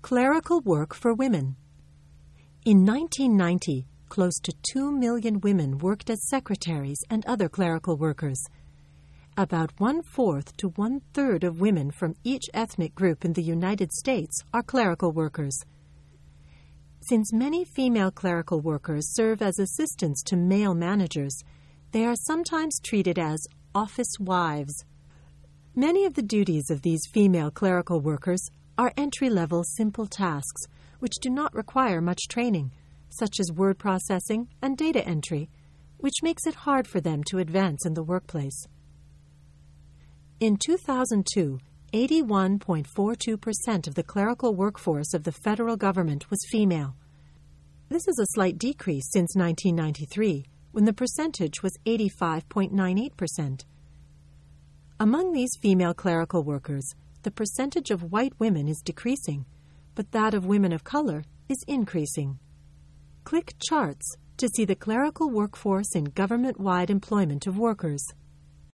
Clerical work for women. In 1990, close to 2 million women worked as secretaries and other clerical workers. About 1/4 to 1/3 of women from each ethnic group in the United States are clerical workers. Since many female clerical workers serve as assistants to male managers, they are sometimes treated as office wives. Many of the duties of these female clerical workers are entry-level simple tasks which do not require much training, such as word processing and data entry, which makes it hard for them to advance in the workplace. In 2002, 81.42% of the clerical workforce of the federal government was female. This is a slight decrease since 1993, when the percentage was 85.98%. Among these female clerical workers, the percentage of white women is decreasing, but that of women of color is increasing. Click Charts to see the clerical workforce in government-wide employment of workers.